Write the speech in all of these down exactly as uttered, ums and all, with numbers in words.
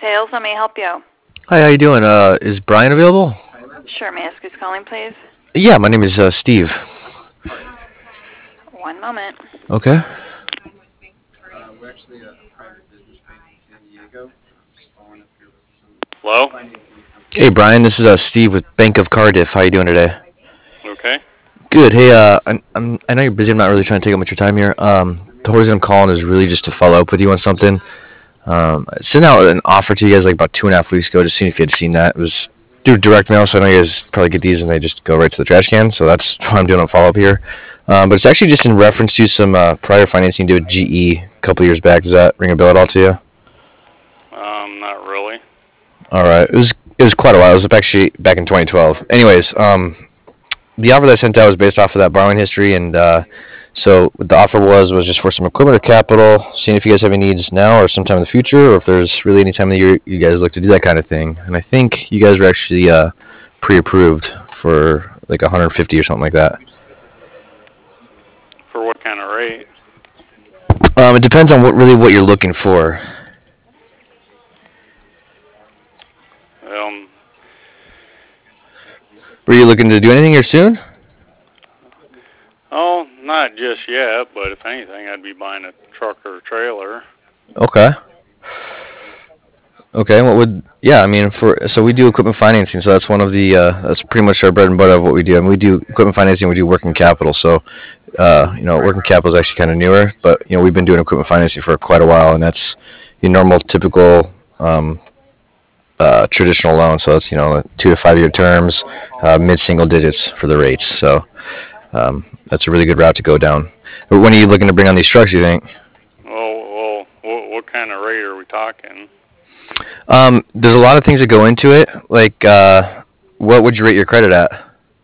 Sales, let me help you. Hi, how you doing? Uh, is Brian available? Sure, may I ask who's calling, please? Yeah, my name is uh, Steve. One moment. Okay. Hello? Hey, Brian, this is uh, Steve with Bank of Cardiff. How you doing today? Okay. Good. Hey, uh, I'm, I'm, I know you're busy. I'm not really trying to take up much of your time here. Um, the reason I'm calling is really just to follow up with you on something. Um, I sent out an offer to you guys like about two and a half weeks ago, just seeing if you had seen that. It was through direct mail, so I know you guys probably get these and they just go right to the trash can. So that's why I'm doing a follow up here. Um, but it's actually just in reference to some uh, prior financing you did with G E a couple years back. Does that ring a bell at all to you? Um, not really. All right. It was it was quite a while. It was actually back in twenty twelve. Anyways, um, the offer that I sent out was based off of that borrowing history, and uh, so what the offer was was just for some equipment or capital, seeing if you guys have any needs now or sometime in the future, or if there's really any time of the year you guys look to do that kind of thing. And I think you guys were actually uh, pre-approved for like one hundred fifty or something like that. For what kind of rate? Um, it depends on what really what you're looking for. Um, Were you looking to do anything here soon? oh, not just yet, but if anything, I'd be buying a truck or a trailer. Okay. Okay, what would yeah? I mean, for so we do equipment financing, so that's one of the uh, that's pretty much our bread and butter of what we do. I mean, we do equipment financing, we do working capital. So, uh, you know, working capital is actually kind of newer, but you know, we've been doing equipment financing for quite a while, and that's your normal, typical, um, uh, traditional loan. So it's you know two to five year terms, uh, mid single digits for the rates. So um, that's a really good route to go down. But when are you looking to bring on these trucks? You think? Well, well, what, what kind of rate are we talking? Um, there's a lot of things that go into it. Like, uh, what would you rate your credit at?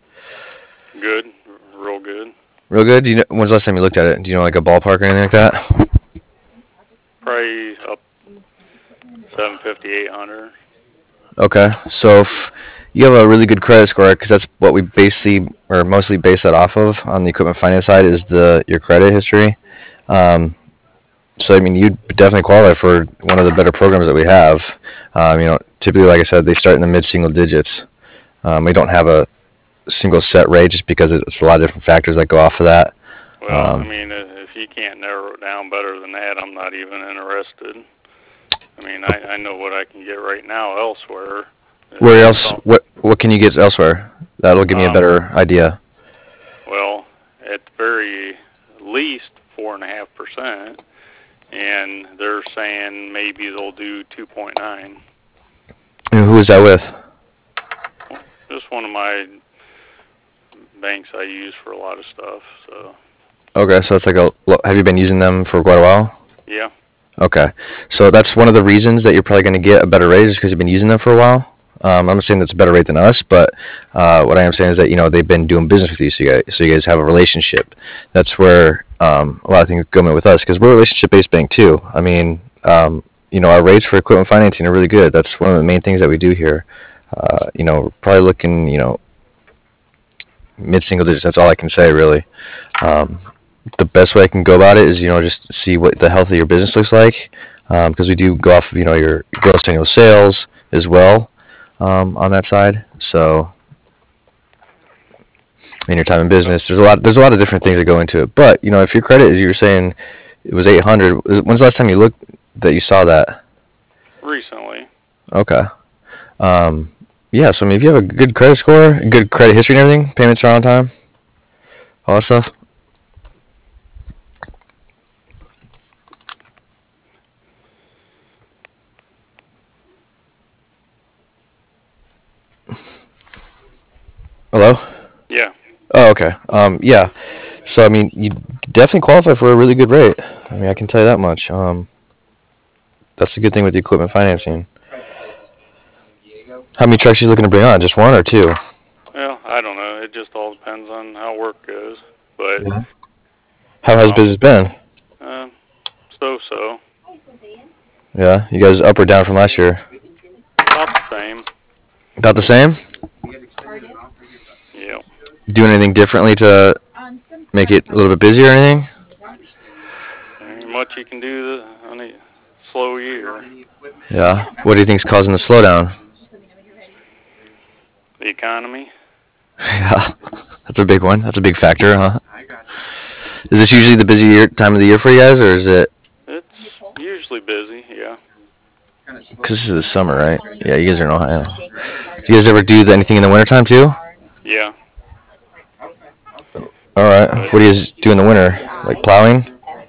Good, real good. Real good. Do you know, when's the last time you looked at it? Do you know like a ballpark or anything like that? Probably up seven fifty, eight hundred. Okay, so if you have a really good credit score, because that's what we basically or mostly base that off of on the equipment finance side is the your credit history. Um, so I mean, you'd definitely qualify for one of the better programs that we have. Um, you know, typically, like I said, they start in the mid single digits. Um, we don't have a single set rate just because it's a lot of different factors that go off of that. Well, I Um, mean, if you can't narrow it down better than that, I'm not even interested. I mean, I, I know what I can get right now elsewhere. where That's else? all. What what can you get elsewhere? That'll give me a Um, better idea. well, at the very least, four and a half percent, and they're saying maybe they'll do two point nine. And who is that with? Just one of my banks I use for a lot of stuff. So Okay, so it's like a. Have you been using them for quite a while? yeah, Okay, so that's one of the reasons that you're probably going to get a better rate is because you've been using them for a while. Um, I'm not saying that's a better rate than us, but uh, what I am saying is that you know they've been doing business with you, so you guys, so you guys have a relationship. That's where um, a lot of things go in with us because we're a relationship-based bank too. I mean, um, you know, our rates for equipment financing are really good. That's one of the main things that we do here. Uh, you know, we're probably looking, you know, mid-single digits. That's all I can say, really. Um, the best way I can go about it is, you know, just see what the health of your business looks like, because um, we do go off of, you know, your gross annual sales as well um, on that side. So, in your time in business, there's a lot, there's a lot of different things that go into it. But you know, if your credit, as you were saying, it was eight hundred. When's the last time you looked that you saw that? recently. Okay. Um, yeah. So I mean, if you have a good credit score, good credit history and everything, payments are on time, all that stuff. Hello. Yeah. Oh, okay. Um, yeah. So I mean, you definitely qualify for a really good rate. I mean, I can tell you that much. Um, that's the good thing with the equipment financing. How many trucks are you looking to bring on? Just one or two? Well, I don't know. It just all depends on how work goes. But Yeah. you How know, has business been? um, so so Yeah, you guys up or down from last year? about the same. About the same? Yeah. Doing anything differently to make it a little bit busier or anything? Ain't much you can do to, I mean, slow year. Yeah. What do you think's causing the slowdown? The economy. Yeah, that's a big one. That's a big factor, huh? Is this usually the busy year, time of the year for you guys, or is it? It's usually busy, yeah. Because this is the summer, right? Yeah, you guys are in Ohio. Do you guys ever do anything in the wintertime too? Yeah. All right. What do you guys do in the winter? Like plowing?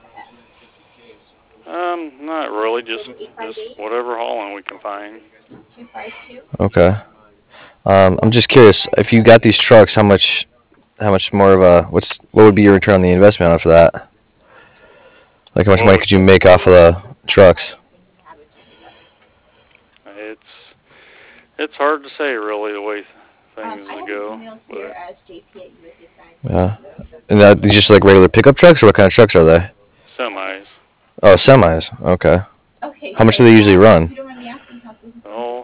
Um, not really. Just just whatever hauling we can find. Okay. Um, I'm just curious. If you got these trucks, how much, how much more of a what's what would be your return on the investment after that? Like how much What money would- could you make off of the trucks? It's it's hard to say really the way things go. But Yeah. And that these just like regular pickup trucks, or what kind of trucks are they? semis. Oh, semis. Okay. How much do they usually run? Oh,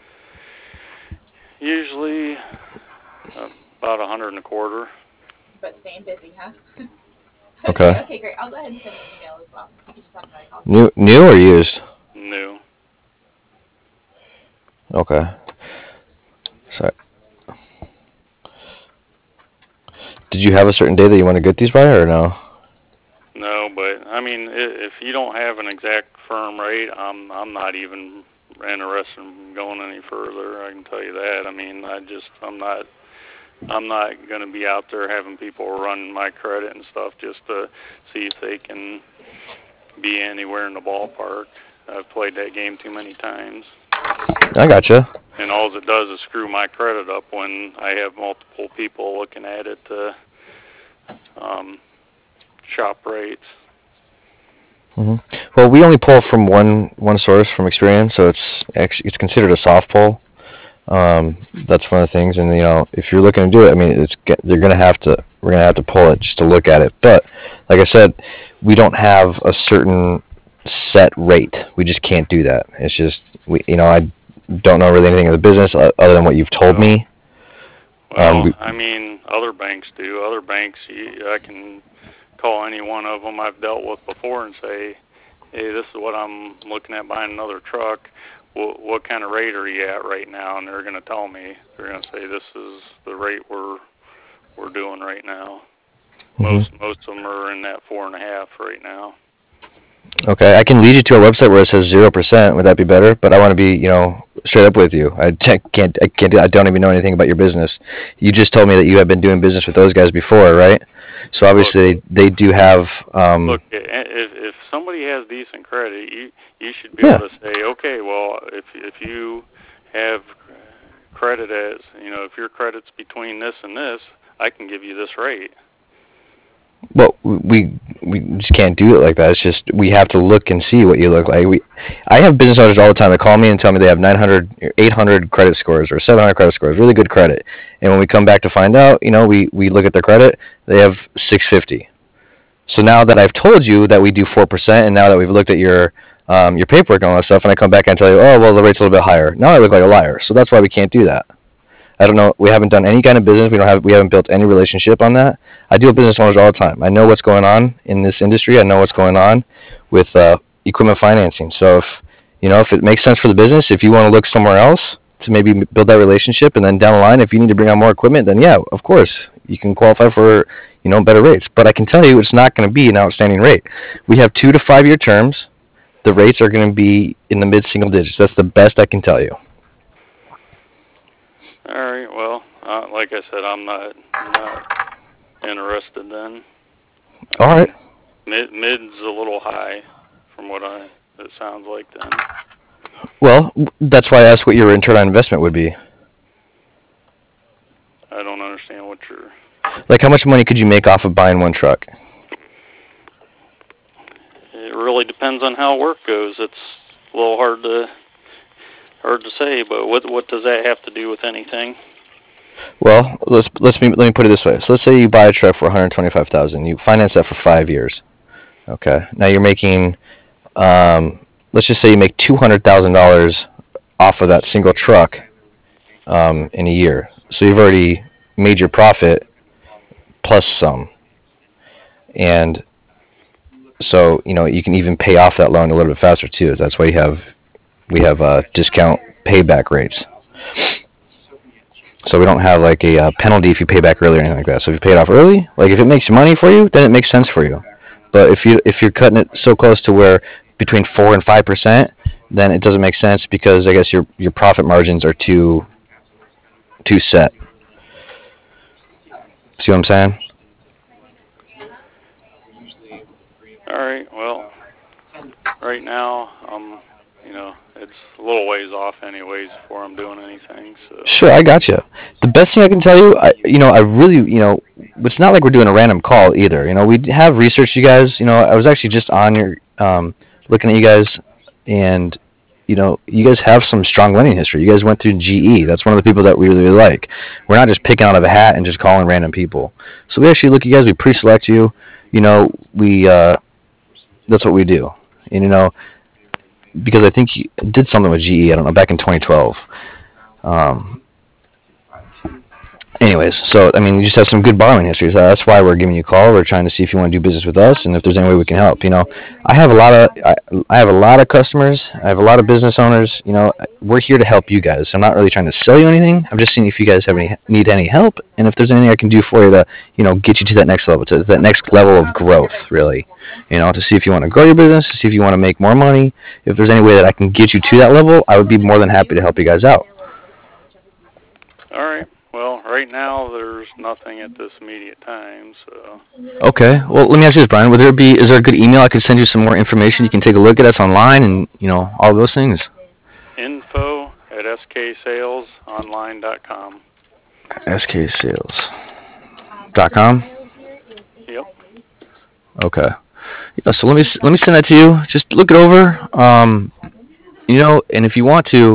usually uh, about a hundred and a quarter. But staying busy, huh? Okay. Okay, great. I'll go ahead and send an email as well. You can just have my call. New, new or used? New. Okay. Sorry. Did you have a certain day that you want to get these by, or no? No, but I mean, i- if you don't have an exact firm rate, I'm I'm not even interested in going any further. I can tell you that. I mean, I just I'm not I'm not going to be out there having people run my credit and stuff just to see if they can be anywhere in the ballpark. I've played that game too many times, I gotcha. and all it does is screw my credit up when I have multiple people looking at it to um, shop rates. Well, we only pull from one one source from experience, so it's actually it's considered a soft pull. Um, that's one of the things, and you know, if you're looking to do it, I mean, it's they're gonna have to we're gonna have to pull it just to look at it. But like I said, we don't have a certain set rate. We just can't do that. It's just we, you know, I don't know really anything of the business o- other than what you've told me. Well, Um, we- I mean, other banks do. Other banks, you, I can call any one of them I've dealt with before and say, hey, this is what I'm looking at buying another truck. What, what kind of rate are you at right now? And they're going to tell me. They're going to say, this is the rate we're we're doing right now. Mhm. Most most of them are in that four and a half right now. Okay, I can lead you to a website where it says zero percent. Would that be better? But I want to be, you know, straight up with you. I te- can't, I can't, I don't even know anything about your business. You just told me that you have been doing business with those guys before, right? So obviously Look, they do have. Um, Look, i- if if somebody has decent credit, you you should be Yeah. able to say, okay, well, if if you have credit as, you know, if your credit's between this and this, I can give you this rate. well, we we just can't do it like that. It's just we have to look and see what you look like. We, I have business owners all the time that call me and tell me they have nine hundred, eight hundred credit scores or seven hundred credit scores, really good credit. And when we come back to find out, you know, we we look at their credit, they have six fifty. So now that I've told you that we do four percent, and now that we've looked at your um, your paperwork and all that stuff, and I come back and tell you, oh well, the rate's a little bit higher. Now I look like a liar. So that's why we can't do that. I don't know. We haven't done any kind of business. We don't have. We haven't built any relationship on that. I deal with business owners all the time. I know what's going on in this industry. I know what's going on with uh, equipment financing. So if you know if it makes sense for the business, if you want to look somewhere else to maybe build that relationship, and then down the line, if you need to bring on more equipment, then yeah, of course you can qualify for you know better rates. But I can tell you, it's not going to be an outstanding rate. We have two to five year terms. The rates are going to be in the mid single digits. That's the best I can tell you. All right. Well, uh, like I said, I'm not not interested then. All right. Mid mid's a little high, from what I it sounds like then. Well, that's why I asked what your return on investment would be. I don't understand what you're. Like, how much money could you make off of buying one truck? It really depends on how work goes. It's a little hard to hard to say, but what what does that have to do with anything? Well, let's let's me, let me put it this way. So let's say you buy a truck for one hundred twenty-five thousand dollars. You finance that for five years. Okay. Now you're making, um, let's just say you make two hundred thousand dollars off of that single truck um, in a year. So you've already made your profit plus some. And so you know you can even pay off that loan a little bit faster too. That's why you have we have uh, discount payback rates. So we don't have like a uh, penalty if you pay back early or anything like that. So if you pay it off early, like if it makes money for you, then it makes sense for you. But if you if you're cutting it so close to where between four and five percent, then it doesn't make sense because I guess your your profit margins are too too set. See what I'm saying? All right. Well, right now, um, you know, it's a little ways off, anyways, before I'm doing anything. So. Sure, I got you. The best thing I can tell you, I, you know, I really, you know, it's not like we're doing a random call either. You know, we have researched you guys. You know, I was actually just on your, um, looking at you guys, and you know, you guys have some strong lending history. You guys went through G E. That's one of the people that we really, really like. We're not just picking out of a hat and just calling random people. So we actually look at you guys. We pre-select you. You know, we uh, that's what we do. And you know, because I think you did something with G E. I don't know, back in twenty twelve. Um, anyways, so I mean, you just have some good borrowing history. So that's why we're giving you a call. We're trying to see if you want to do business with us, and if there's any way we can help. You know, I have a lot of I, I have a lot of customers. I have a lot of business owners. You know, we're here to help you guys. I'm not really trying to sell you anything. I'm just seeing if you guys have any need any help, and if there's anything I can do for you to, you know, get you to that next level, to that next level of growth. Really, you know, to see if you want to grow your business, to see if you want to make more money. If there's any way that I can get you to that level, I would be more than happy to help you guys out. All right. Well, right now there's nothing at this immediate time, so. Okay. Well, let me ask you this, Brian. Would there be is there a good email I could send you some more information? You can take a look at us online, and you know all those things. Info at s k sales online dot com. S K sales dot com. Yep. Okay. Yeah, so let me let me send that to you. Just look it over. Um, you know, and if you want to,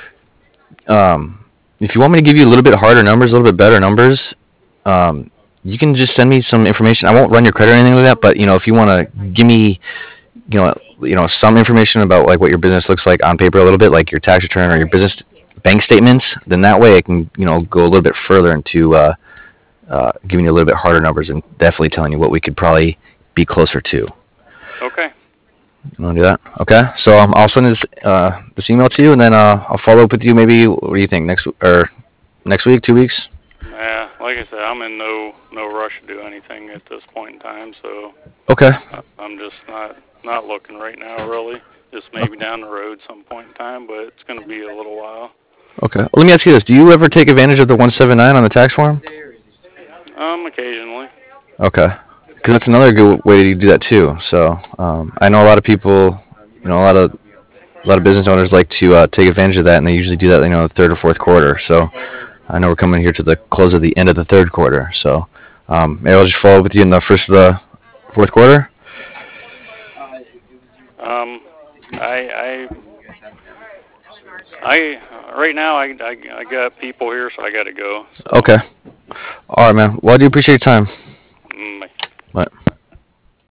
um, if you want me to give you a little bit harder numbers, a little bit better numbers, um, you can just send me some information. I won't run your credit or anything like that, but you know, if you want to give me, you know, you know, some information about like what your business looks like on paper a little bit, like your tax return or your business bank statements, then that way I can, you know, go a little bit further into uh, uh, giving you a little bit harder numbers and definitely telling you what we could probably be closer to. Okay. You want to do that? Okay. So um, I'll send this uh, this email to you, and then uh, I'll follow up with you. Maybe what do you think next or next week, two weeks? Yeah, like I said, I'm in no no rush to do anything at this point in time, so. Okay. I'm just not not looking right now, really. Just maybe down the road some point in time, but it's going to be a little while. Okay. Well, let me ask you this: do you ever take advantage of the one seventy-nine on the tax form? Um, occasionally. Okay. Because that's another good way to do that too. So um, I know a lot of people, you know, a lot of a lot of business owners like to uh, take advantage of that, and they usually do that, you know, the third or fourth quarter. So I know we're coming here to the close of the end of the third quarter. So um, maybe I'll just follow up with you in the first of the fourth quarter. Um, I I I right now I, I I got people here, so I got to go. So. Okay. All right, man. Well, I do appreciate your time.